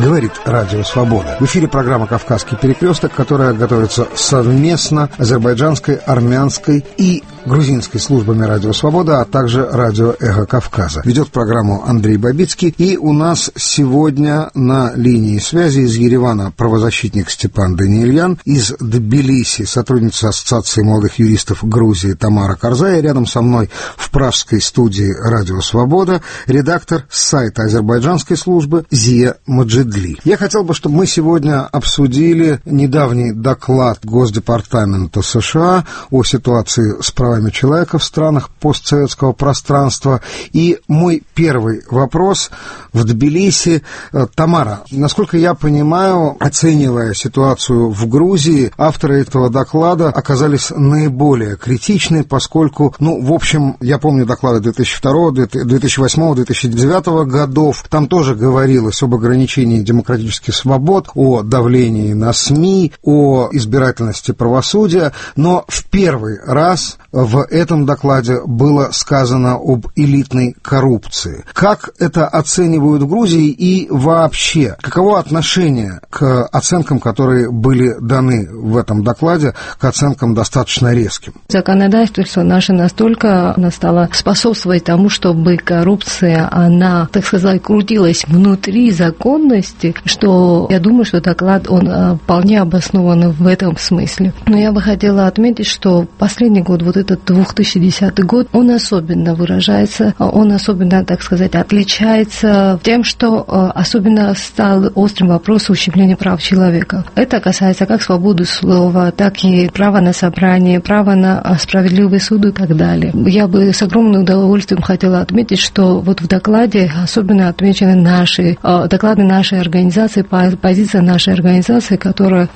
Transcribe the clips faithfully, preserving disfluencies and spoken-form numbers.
Говорит Радио Свобода. В эфире программа «Кавказский перекресток», которая готовится совместно азербайджанской, армянской и грузинской службами Радио Свобода, а также Радио Эхо Кавказа. Ведет программу Андрей Бабицкий. И у нас сегодня на линии связи из Еревана правозащитник Степан Даниильян, из Тбилиси сотрудница Ассоциации молодых юристов Грузии Тамара Карзая, рядом со мной в пражской студии Радио Свобода редактор сайта азербайджанской службы Зия Маджидли. Я хотел бы, чтобы мы сегодня обсудили недавний доклад Госдепартамента США о ситуации с правами человека в странах постсоветского пространства. И мой первый вопрос в Тбилиси. Тамара, насколько я понимаю, оценивая ситуацию в Грузии, авторы этого доклада оказались наиболее критичны, поскольку, ну, в общем, я помню доклады две тысячи второго, две тысячи восьмого, две тысячи девятого годов, там тоже говорилось об ограничении демократических свобод, о давлении на СМИ, о избирательности правосудия, но в первый раз в этом докладе было сказано об элитной коррупции. Как это оценивают в Грузии и вообще, каково отношение к оценкам, которые были даны в этом докладе, к оценкам достаточно резким? Законодательство наше настолько оно стало способствовать тому, чтобы коррупция, она, так сказать, крутилась внутри законности, что я думаю, что доклад, он вполне обоснован в этом смысле. Но я бы хотела отметить, что последний год, вот этот две тысячи десятый год, он особенно выражается, он особенно, так сказать, отличается тем, что особенно стал острым вопрос ущемления прав человека. Это касается как свободы слова, так и права на собрание, права на справедливый суд и так далее. Я бы с огромным удовольствием хотела отметить, что вот в докладе особенно отмечены наши доклады нашей организации, позиция нашей организации, которая,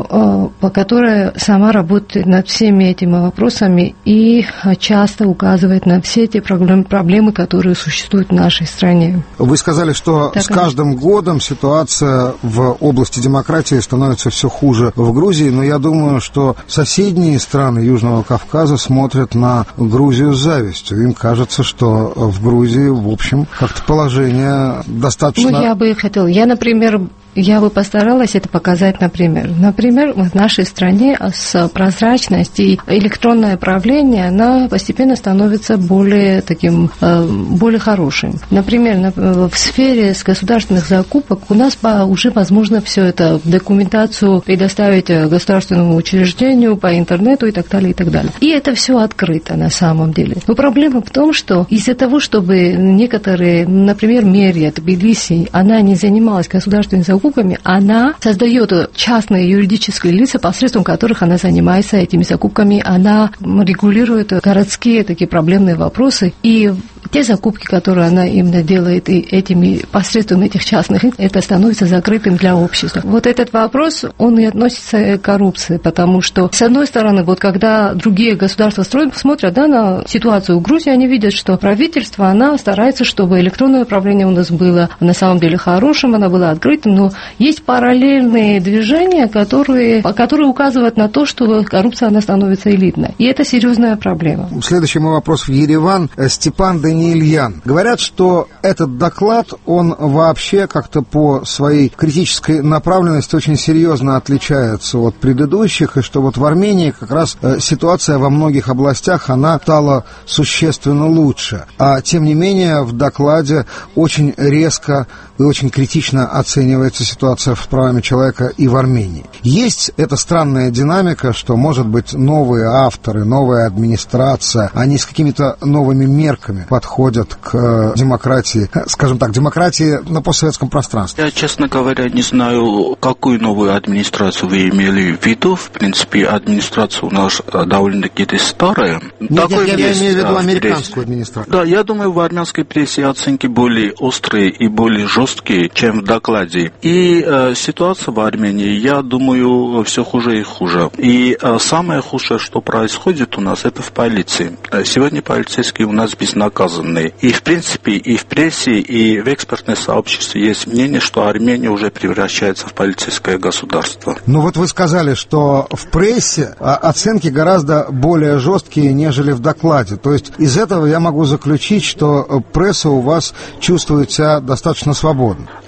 которая сама работает над всеми этими вопросами и часто указывает на все те проблемы, проблемы, которые существуют в нашей стране. Вы сказали, что так, с каждым годом ситуация в области демократии становится все хуже в Грузии, но я думаю, что соседние страны Южного Кавказа смотрят на Грузию с завистью. Им кажется, что в Грузии, в общем, как-то положение достаточно... Ну, я бы хотела... Я, например... Я бы постаралась это показать, например. Например, в нашей стране с прозрачностью и электронное правление, она постепенно становится более таким, более хорошим. Например, в сфере с государственных закупок у нас уже возможно все это, документацию предоставить государственному учреждению по интернету и так далее, и так далее. И это все открыто на самом деле. Но проблема в том, что из-за того, чтобы некоторые, например, мэрия Тбилиси, она не занималась государственными закупками, она создает частные юридические лица, посредством которых она занимается этими закупками, она регулирует городские такие проблемные вопросы, и те закупки, которые она именно делает и этими, посредством этих частных, это становится закрытым для общества. Вот этот вопрос, он и относится к коррупции, потому что, с одной стороны, вот когда другие государства строят, смотрят да, на ситуацию в Грузии, они видят, что правительство, она старается, чтобы электронное управление у нас было на самом деле хорошим, оно было открытым, но есть параллельные движения, которые, которые указывают на то, что коррупция, она становится элитной. И это серьезная проблема. Следующий мой вопрос в Ереван. Степан Даниильян. Говорят, что этот доклад, он вообще как-то по своей критической направленности очень серьезно отличается от предыдущих, и что вот в Армении как раз ситуация во многих областях, она стала существенно лучше. А тем не менее в докладе очень резко и очень критично оценивается ситуация с правами человека и в Армении. Есть эта странная динамика, что, может быть, новые авторы, новая администрация, они с какими-то новыми мерками подходят к демократии, скажем так, демократии на постсоветском пространстве. Я, честно говоря, не знаю, какую новую администрацию вы имели в виду. В принципе, администрация у нас довольно-таки старая. Нет, нет, я, я имею в виду американскую администрацию. Да, я думаю, в армянской прессе оценки более острые и более жесткие, чем в докладе. И э, ситуация в Армении, я думаю, все хуже и хуже. И э, самое худшее, что происходит у нас, это в полиции. Сегодня полицейские у нас безнаказанные. И в принципе, и в прессе, и в экспертном сообществе есть мнение, что Армения уже превращается в полицейское государство. Ну вот вы сказали, что в прессе оценки гораздо более жесткие, нежели в докладе. То есть из этого я могу заключить, что пресса у вас чувствует себя достаточно свободно. В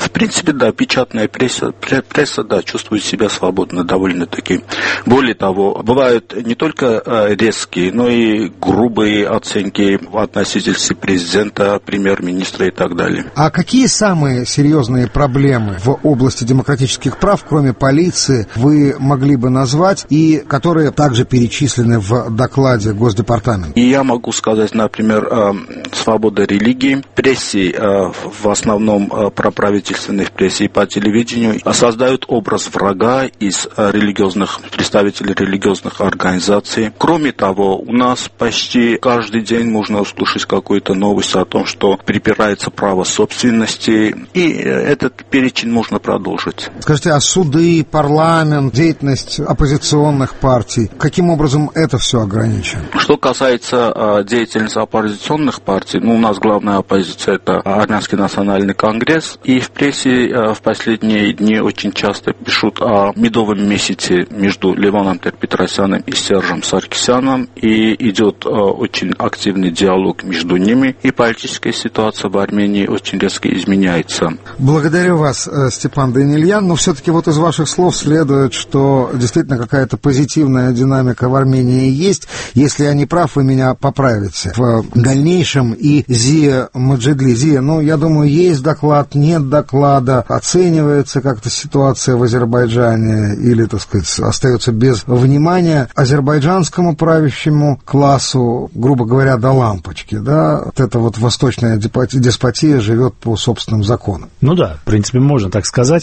В принципе, да, печатная пресса, пресса, да, чувствует себя свободно довольно-таки. Более того, бывают не только резкие, но и грубые оценки в относительстве президента, премьер-министра и так далее. А какие самые серьезные проблемы в области демократических прав, кроме полиции, вы могли бы назвать, и которые также перечислены в докладе Госдепартамента? И я могу сказать, например, свобода религии, прессе, в основном проправительственной прессе и по телевидению, создают образ врага из религиозных представителей религиозных организаций. Кроме того, у нас почти каждый день можно услышать какую-то новость о том, что припирается право собственности, и этот перечень можно продолжить. Скажите, а суды, парламент, деятельность оппозиционных партий, каким образом это все ограничено? Что касается э, деятельности оппозиционных партий, ну, у нас главная оппозиция – это Армянский национальный конгресс, и в прессе э, в последние дни очень часто пишут о медовом месяце между Левоном Тер-Петросяном и Сержем Саркисяном, и идет э, очень активный диалог между ними, и политическая ситуация в Армении очень резко изменяется. Благодарю вас, Степан Данильян, но все-таки вот из ваших слов следует, что действительно какая-то позитивная динамика в Армении есть. Если я не прав, вы меня поправите в дальнейшем. И Зия Маджидли. Зия, ну, я думаю, есть доклад, нет доклада, оценивается как-то ситуация в Азербайджане или, так сказать, остается без внимания. Азербайджанскому правящему классу, грубо говоря, до лампочки, да, вот эта вот восточная деспотия живет по собственным законам. Ну да, в принципе, можно так сказать.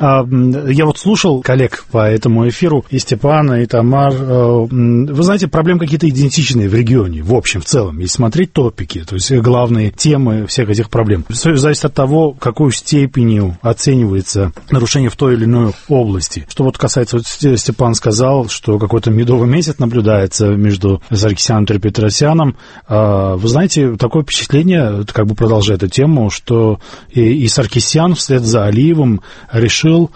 Я вот слушал коллег по этому эфиру, и Степана, и Тамар. Вы знаете, проблемы какие-то идентичные в регионе, в общем, в целом. Если смотреть топики, то есть главные темы всех этих проблем. Все зависит от того, какой степенью оценивается нарушение в той или иной области. Что вот касается, вот Степан сказал, что какой-то медовый месяц наблюдается между Саркисяном и Тер-Петросяном. Вы знаете, такое впечатление, как бы продолжая эту тему, что и, и Саркисян вслед за Алиевым решил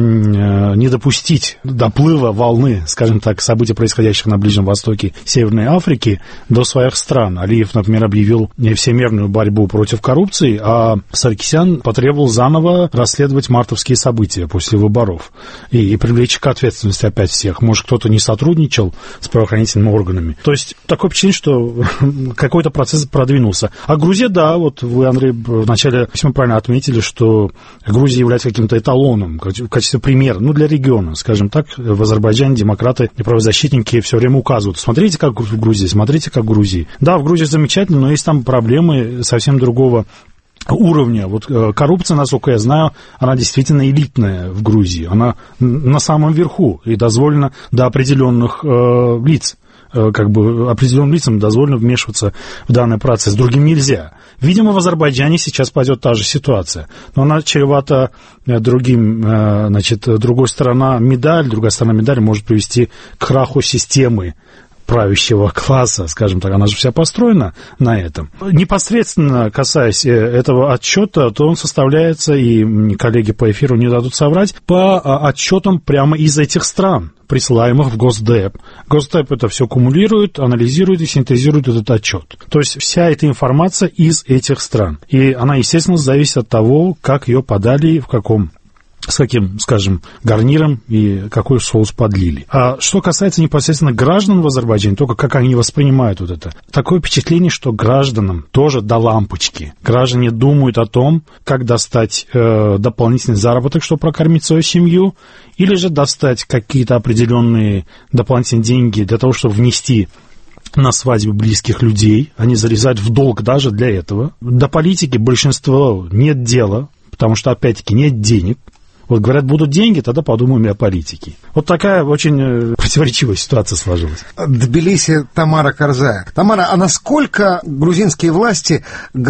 не допустить доплыва волны, скажем так, событий, происходящих на Ближнем Востоке, Северной Африки, до своих стран. Алиев, например, объявил всемирную борьбу против коррупции, а Саркисян потребовал заново расследовать мартовские события после выборов и, и привлечь к ответственности опять всех. Может, кто-то не сотрудничал с правоохранительными органами. То есть такое впечатление, что какой-то процесс продвинулся. А Грузия, да, вот вы, Андрей, вначале весьма правильно отметили, что Грузия является каким-то эталоном, в качестве примера, ну, для региона, скажем так, в Азербайджане демократы и правозащитники все время указывают. Смотрите, как в Грузии, смотрите, как в Грузии. Да, в Грузии замечательно, но есть там проблемы совсем другого уровня. Вот коррупция, насколько я знаю, она действительно элитная в Грузии. Она на самом верху и дозволена до определенных э, лиц. Как бы определенным лицам дозволено вмешиваться в данный процесс, другим нельзя. Видимо, в Азербайджане сейчас пойдет та же ситуация, но она чревата другим, значит, другой сторона медаль, другая сторона медали может привести к краху системы правящего класса, скажем так, она же вся построена на этом. Непосредственно касаясь этого отчета, то он составляется, и коллеги по эфиру не дадут соврать, по отчетам прямо из этих стран, присылаемых в Госдеп. Госдеп это все кумулирует, анализирует и синтезирует этот отчет. То есть вся эта информация из этих стран. И она, естественно, зависит от того, как ее подали, в каком с каким, скажем, гарниром и какой соус подлили. А что касается непосредственно граждан в Азербайджане, только как они воспринимают вот это, такое впечатление, что гражданам тоже до лампочки. Граждане думают о том, как достать э, дополнительный заработок, чтобы прокормить свою семью, или же достать какие-то определенные дополнительные деньги для того, чтобы внести на свадьбы близких людей, они залезают в долг даже для этого. До политики большинство нет дела, потому что, опять-таки, нет денег. Вот говорят, будут деньги, тогда подумаем и о политике. Вот такая очень противоречивая ситуация сложилась. Тбилиси, Тамара Карзая. Тамара, а насколько грузинские власти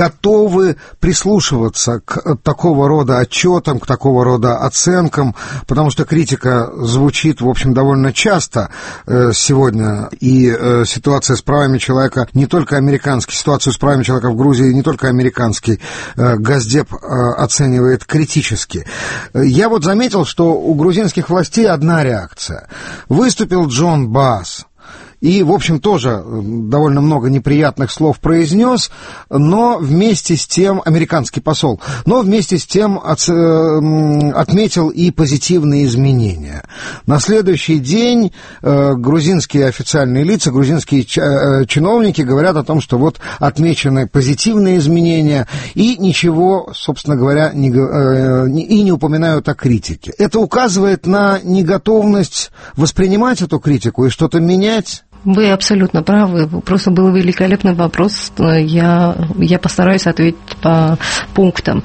готовы прислушиваться к такого рода отчетам, к такого рода оценкам? Потому что критика звучит, в общем, довольно часто сегодня. И ситуация с правами человека, не только американский, ситуацию с правами человека в Грузии, не только американский Госдеп оценивает критически. Я Я вот заметил, что у грузинских властей одна реакция. Выступил Джон Басс и, в общем, тоже довольно много неприятных слов произнес, но вместе с тем, американский посол, но вместе с тем от, отметил и позитивные изменения. На следующий день э, грузинские официальные лица, грузинские ч- чиновники говорят о том, что вот отмечены позитивные изменения, и ничего, собственно говоря, не, э, и не упоминают о критике. Это указывает на неготовность воспринимать эту критику и что-то менять? Вы абсолютно правы. Просто был великолепный вопрос. Я, я постараюсь ответить по пунктам.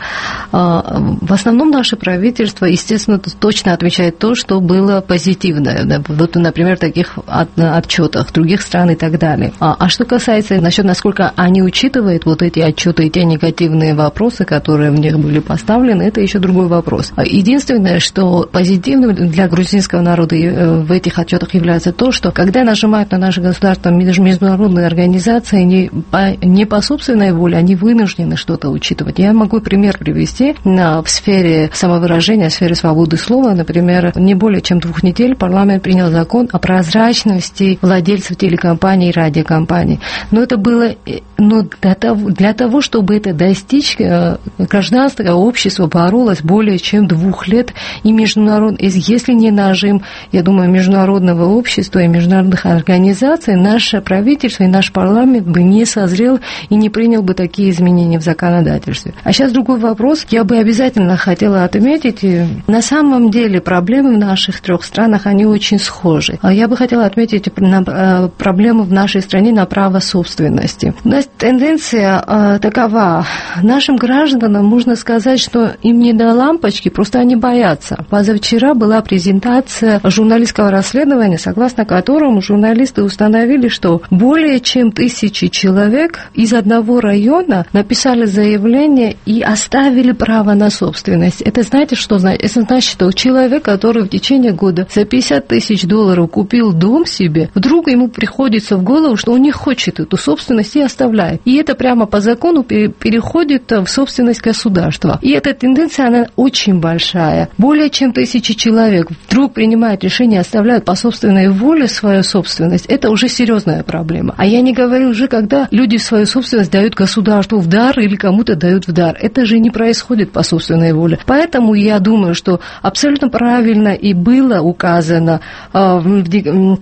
В основном наше правительство, естественно, точно отмечает то, что было позитивное. Вот, например, в таких отчетах других стран и так далее. А что касается насчет, насколько они учитывают вот эти отчеты и те негативные вопросы, которые в них были поставлены, это еще другой вопрос. Единственное, что позитивным для грузинского народа в этих отчетах является то, что когда нажимают на наши государства, международные организации не по, не по собственной воле, они вынуждены что-то учитывать. Я могу пример привести на, в сфере самовыражения, в сфере свободы слова. Например, не более чем двух недель парламент принял закон о прозрачности владельцев телекомпаний и радиокомпаний. Но это было но для, того, для того, чтобы это достичь, гражданское общество боролось более чем двух лет. И международ, если не нажим, я думаю, международного общества и международных организаций, наше правительство и наш парламент бы не созрел и не принял бы такие изменения в законодательстве. А сейчас другой вопрос. Я бы обязательно хотела отметить, на самом деле проблемы в наших трех странах, они очень схожи. Я бы хотела отметить на проблемы в нашей стране на право собственности. У нас тенденция такова. Нашим гражданам можно сказать, что им не до лампочки, просто они боятся. Позавчера была презентация журналистского расследования, согласно которому журналисты установили, что более чем тысячи человек из одного района написали заявление и оставили право на собственность. Это знаете, что значит? Это значит, что человек, который в течение года за пятьдесят тысяч долларов купил дом себе, вдруг ему приходится в голову, что он не хочет эту собственность и оставляет. И это прямо по закону переходит в собственность государства. И эта тенденция, она очень большая. Более чем тысячи человек вдруг принимают решение, оставляют по собственной воле свою собственность. Это уже серьезная проблема. А я не говорю уже, когда люди свою собственность дают государству в дар или кому-то дают в дар. Это же не происходит по собственной воле. Поэтому я думаю, что абсолютно правильно и было указано э, в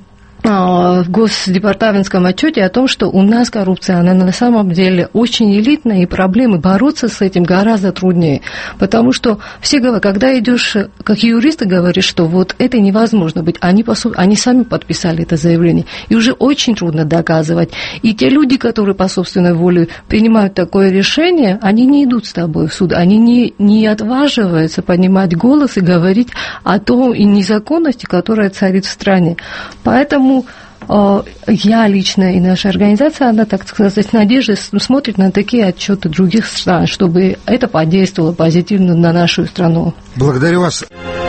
в Госдепартаментском отчете о том, что у нас коррупция, она на самом деле очень элитная, и проблемы бороться с этим гораздо труднее. Потому что все говорят, когда идешь, как юристы говорят, что вот это невозможно быть, они, они сами подписали это заявление, и уже очень трудно доказывать. И те люди, которые по собственной воле принимают такое решение, они не идут с тобой в суд, они не, не отваживаются поднимать голос и говорить о том и незаконности, которая царит в стране. Поэтому я лично и наша организация, она, так сказать, с надеждой смотрит на такие отчеты других стран, чтобы это подействовало позитивно на нашу страну. Благодарю вас.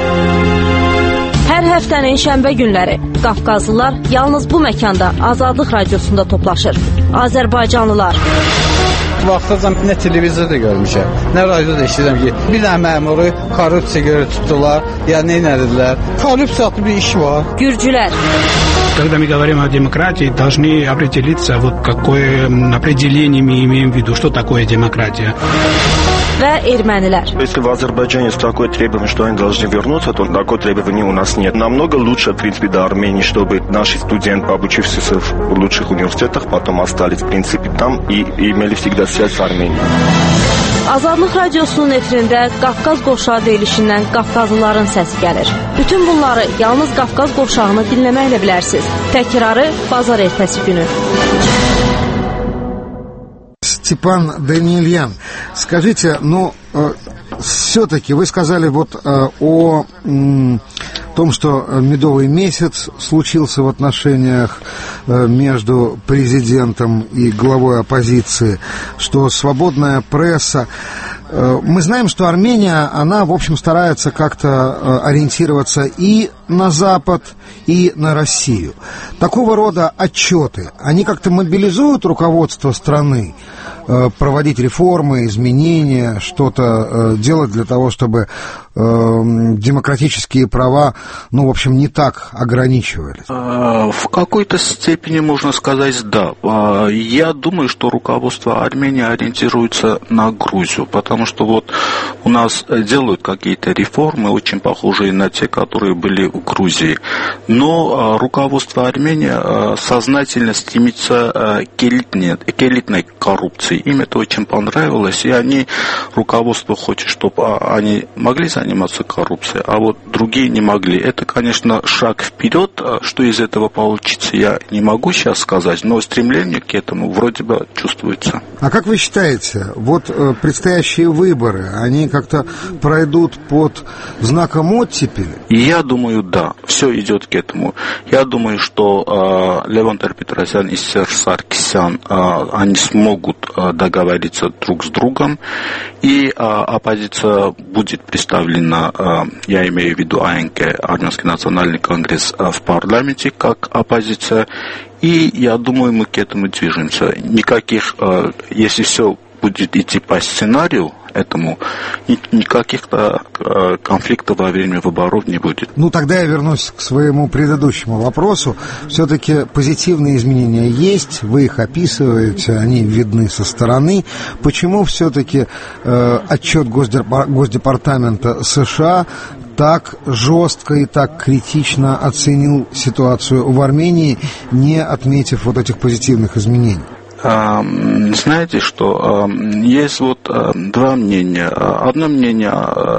Hər həftənin şənbə günləri Qafqazlılar yalnız bu məkanda Azadlıq Radiosunda toplaşır. Azərbaycanlılar. Vaxtacan nə televizorda görmüşəm, nə radioda eşidirəm ki, bir dənə məmuru korrupsiya görə tutdular, ya nə edildilər. Korrupsiya adlı bir iş var. Gürcülər. Когда мы говорим о демократии, должны определиться, вот какое определение мы имеем в виду, что такое демократия. Və ermənilər. Если в Азербайджане есть такое требование, что они должны вернуться, то такое требование у нас нет. Намного лучше, в принципе, до Армении, чтобы наши студенты, обучившиеся в лучших университетах, потом остались, в принципе, там и, и имели всегда связь с Арменией. Azadlıq Radiosunun efirində Qafqaz qovşağı deyilişindən Qafqazlıların səsi gəlir. Bütün bunları yalnız Qafqaz qovşağını dinləməklə bilərsiniz. Təkrarı bazar ertəsi günü. Степан Даниильян, скажите, ну, э, все-таки вы сказали вот э, о э, том, что медовый месяц случился в отношениях э, между президентом и главой оппозиции, что свободная пресса. Э, мы знаем, что Армения, она, в общем, старается как-то э, ориентироваться и на Запад, и на Россию. Такого рода отчеты, они как-то мобилизуют руководство страны, проводить реформы, изменения, что-то делать для того, чтобы демократические права, ну, в общем, не так ограничивались? В какой-то степени можно сказать «да». Я думаю, что руководство Армении ориентируется на Грузию, потому что вот у нас делают какие-то реформы, очень похожие на те, которые были в Грузии. Но руководство Армении сознательно стремится к элитной, к элитной коррупции. Им это очень понравилось, и они, руководство хочет, чтобы они могли заниматься коррупцией, а вот другие не могли. Это, конечно, шаг вперед. Что из этого получится, я не могу сейчас сказать, но стремление к этому вроде бы чувствуется. А как вы считаете, вот предстоящие выборы, они как-то пройдут под знаком оттепели? Я думаю, да, все идет к этому. Я думаю, что э, Левон Тер-Петросян и Серж Саркисян, э, они смогут э, договориться друг с другом, и э, оппозиция будет представлена, э, я имею в виду АНК, Армянский национальный конгресс, э, в парламенте как оппозиция, и я думаю, мы к этому движемся. Никаких, э, если все будет идти по сценарию этому, никаких конфликтов во время выборов не будет. Ну, тогда я вернусь к своему предыдущему вопросу. Все-таки позитивные изменения есть, вы их описываете, они видны со стороны. Почему все-таки э, отчет Госдепар- Госдепартамента США так жестко и так критично оценил ситуацию в Армении, не отметив вот этих позитивных изменений? Знаете, что есть вот два мнения. Одно мнение,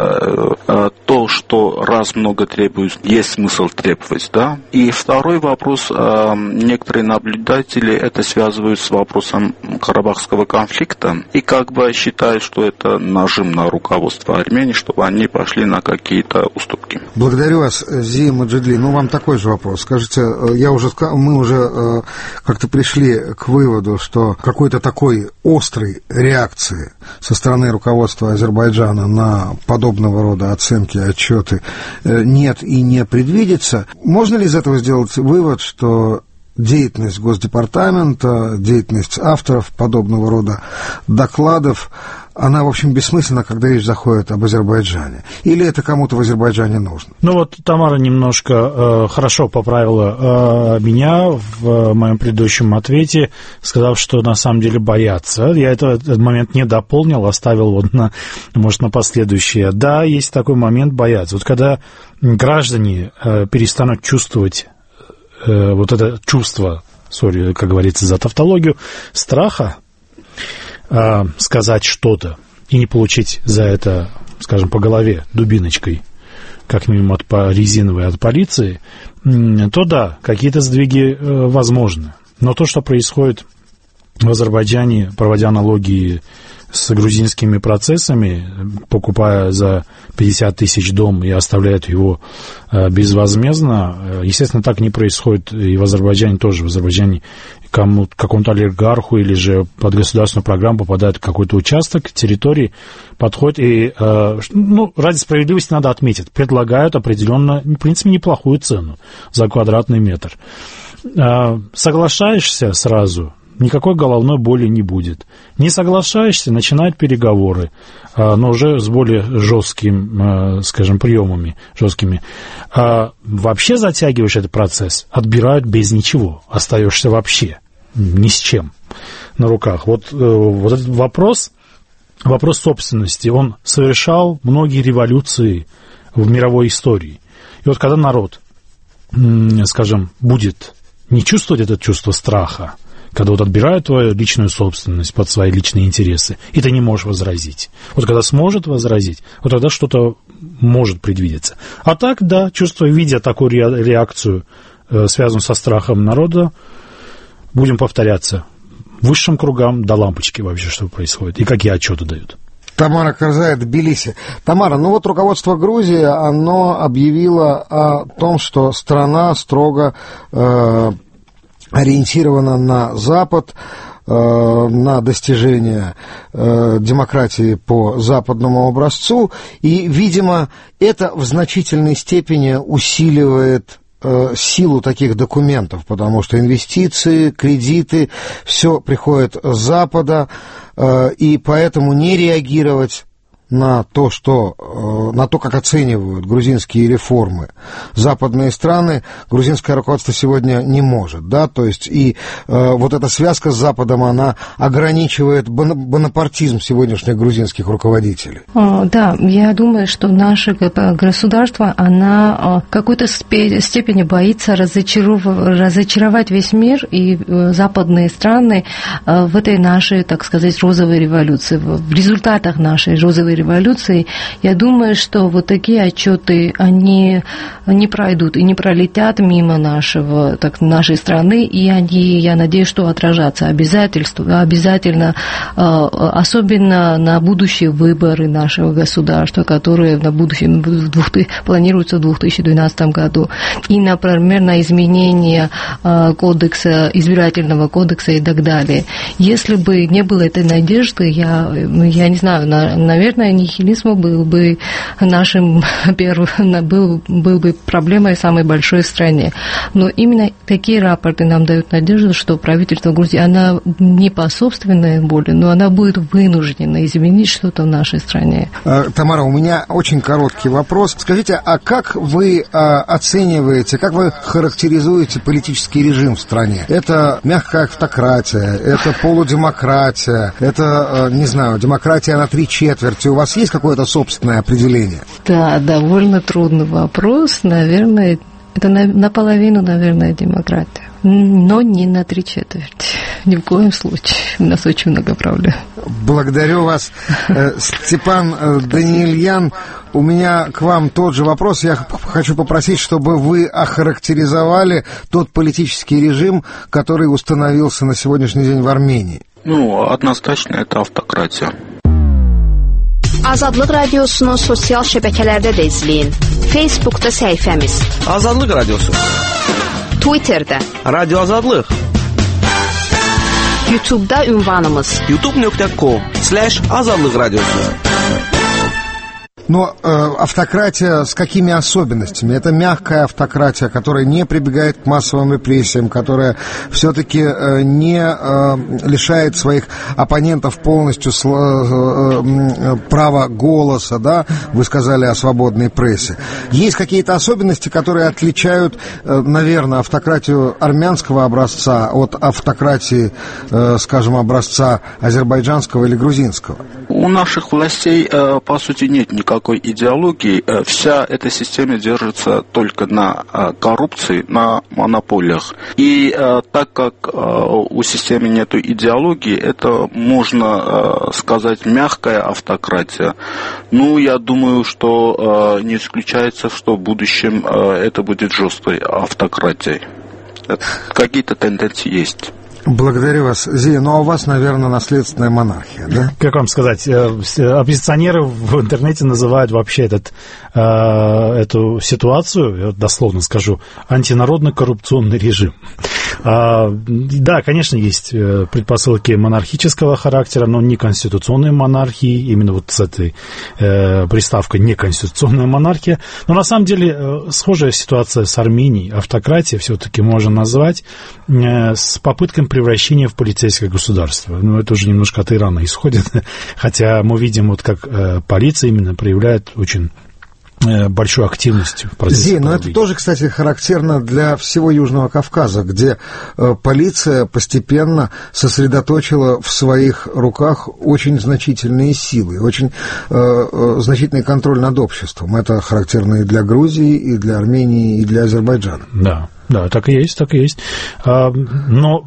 то, что раз много требуют, есть смысл требовать, да. И второй вопрос, некоторые наблюдатели это связывают с вопросом Карабахского конфликта и как бы считают, что это нажим на руководство Армении, чтобы они пошли на какие-то уступки. Благодарю вас, Зия Маджидли. Ну, вам такой же вопрос. Скажите, я уже, мы уже как-то пришли к выводу, что что какой-то такой острой реакции со стороны руководства Азербайджана на подобного рода оценки, отчеты нет и не предвидится. Можно ли из этого сделать вывод, что деятельность Госдепартамента, деятельность авторов подобного рода докладов, она, в общем, бессмысленна, когда речь заходит об Азербайджане? Или это кому-то в Азербайджане нужно? Ну вот Тамара немножко э, хорошо поправила э, меня в э, моем предыдущем ответе, сказав, что на самом деле боятся. Я это, этот момент не дополнил, оставил вот на, может, на последующее. Да, есть такой момент, боятся. Вот когда граждане э, перестанут чувствовать э, вот это чувство, сори, как говорится, за тавтологию, страха, сказать что-то и не получить за это, скажем, по голове дубиночкой, как минимум от по резиновой от полиции, то да, какие-то сдвиги возможны. Но то, что происходит в Азербайджане, проводя аналогии с грузинскими процессами, покупая за пятьдесят тысяч дом и оставляют его безвозмездно, естественно, так не происходит и в Азербайджане тоже. В Азербайджане кому, какому-то олигарху или же под государственную программу попадает какой-то участок территории, подходит и, ну, ради справедливости надо отметить, предлагают определенно, в принципе, неплохую цену за квадратный метр. Соглашаешься сразу, никакой головной боли не будет. Не соглашаешься, начинают переговоры, но уже с более жесткими, скажем, приемами, жесткими. Вообще затягиваешь этот процесс, отбирают без ничего, остаешься вообще ни с чем на руках. Вот, вот этот вопрос, вопрос собственности, он совершал многие революции в мировой истории. И вот когда народ, скажем, будет не чувствовать это чувство страха, когда вот отбирают твою личную собственность под свои личные интересы, и ты не можешь возразить. Вот когда сможет возразить, вот тогда что-то может предвидеться. А так, да, чувствуя, видя такую реакцию, э, связанную со страхом народа, будем повторяться. Высшим кругам до лампочки вообще, что происходит, и какие отчеты дают. Тамара Карзая, Тбилиси. Тамара, ну вот руководство Грузии, оно объявило о том, что страна строго э, ориентирована на Запад, э, на достижение э, демократии по западному образцу, и, видимо, это в значительной степени усиливает э, силу таких документов, потому что инвестиции, кредиты, все приходит с Запада, э, и поэтому не реагировать на то, что, на то, как оценивают грузинские реформы западные страны, грузинское руководство сегодня не может, да, то есть и э, вот эта связка с Западом, она ограничивает бонапартизм сегодняшних грузинских руководителей. О, да, я думаю, что наше государство, она в какой-то степени боится разочаровать, разочаровать весь мир и западные страны в этой нашей, так сказать, розовой революции. В результатах нашей розовой революции, я думаю, что вот такие отчеты, они не пройдут и не пролетят мимо нашего, так, нашей страны, и они, я надеюсь, что отражатся обязательства, обязательно, особенно на будущие выборы нашего государства, которые на будущем планируются в две тысячи двенадцатом году, и, например, на изменение кодекса, избирательного кодекса и так далее. Если бы не было этой надежды, я, я не знаю, наверное, нихилизм был бы нашим первым, был, был бы проблемой самой большой в стране. Но именно такие рапорты нам дают надежду, что правительство Грузии, она не по собственной воле, но она будет вынуждена изменить что-то в нашей стране. Тамара, у меня очень короткий вопрос. Скажите, а как вы оцениваете, как вы характеризуете политический режим в стране? Это мягкая автократия, это полудемократия, это, не знаю, демократия на три четверти. У вас есть какое-то собственное определение? Да, довольно трудный вопрос. Наверное, это наполовину, наверное, демократия. Но не на три четверти. Ни в коем случае. У нас очень много проблем. Благодарю вас, Степан Даниильян. У меня к вам тот же вопрос. Я хочу попросить, чтобы вы охарактеризовали тот политический режим, который установился на сегодняшний день в Армении. Ну, однозначно, это автократия. Azadlıq Radiosunu sosial şəbəkələrdə də izləyin. Facebookda səhifəmiz Azadlıq Radiosu, Twitterdə Radio Azadlıq, YouTube'da ünvanımız youtube nöqtə com slash Azadlıq Radiosu. Но э, автократия с какими особенностями? Это мягкая автократия, которая не прибегает к массовым репрессиям, которая все-таки э, не э, лишает своих оппонентов полностью сл- э, э, права голоса, да? Вы сказали о свободной прессе. Есть какие-то особенности, которые отличают, э, наверное, автократию армянского образца от автократии, э, скажем, образца азербайджанского или грузинского? У наших властей, э, по сути, нет никакого Никакой идеологии, вся эта система держится только на коррупции, на монополиях. И так как у системы нет идеологии, это, можно сказать, мягкая автократия. Ну, я думаю, что не исключается, что в будущем это будет жесткой автократией. Какие-то тенденции есть. Благодарю вас, Зия. Ну, а у вас, наверное, наследственная монархия, да? Как вам сказать, оппозиционеры в интернете называют вообще этот, э, эту ситуацию, я дословно скажу, антинародно-коррупционный режим. А, да, конечно, есть предпосылки монархического характера, но не конституционной монархии, именно вот с этой э, приставкой неконституционная монархия. Но на самом деле э, схожая ситуация с Арменией, автократия все-таки можно назвать, э, с попыткой превращения в полицейское государство. Ну, это уже немножко от Ирана исходит, хотя мы видим, вот как э, полиция именно проявляет очень большую активность в процессе. Зей, но это тоже, кстати, характерно для всего Южного Кавказа, где э, полиция постепенно сосредоточила в своих руках очень значительные силы, очень э, э, значительный контроль над обществом. Это характерно и для Грузии, и для Армении, и для Азербайджана. Да, да, так и есть, так и есть. А, но...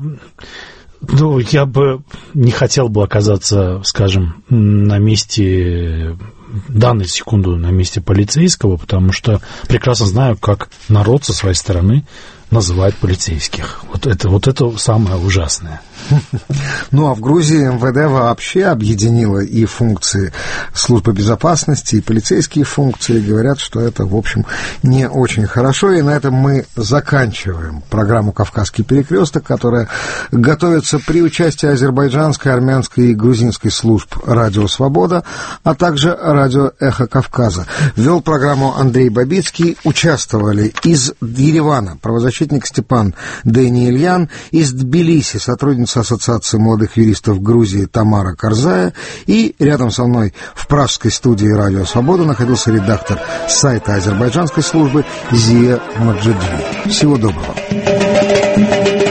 Ну, я бы не хотел бы оказаться, скажем, на месте, в данную секунду на месте полицейского, потому что прекрасно знаю, как народ со своей стороны называет полицейских. Вот это, вот это самое ужасное. Ну, а в Грузии эм вэ дэ вообще объединило и функции службы безопасности, и полицейские функции. Говорят, что это, в общем, не очень хорошо. И на этом мы заканчиваем программу «Кавказский перекресток», которая готовится при участии азербайджанской, армянской и грузинской служб «Радио Свобода», а также «Радио Эхо Кавказа». Вел программу Андрей Бабицкий. Участвовали из Еревана правозащитники правозащитник Степан Даниильян, из Тбилиси сотрудница Ассоциации молодых юристов Грузии Тамара Карзая, и рядом со мной в пражской студии «Радио Свобода» находился редактор сайта азербайджанской службы Зия Маджидли. Всего доброго.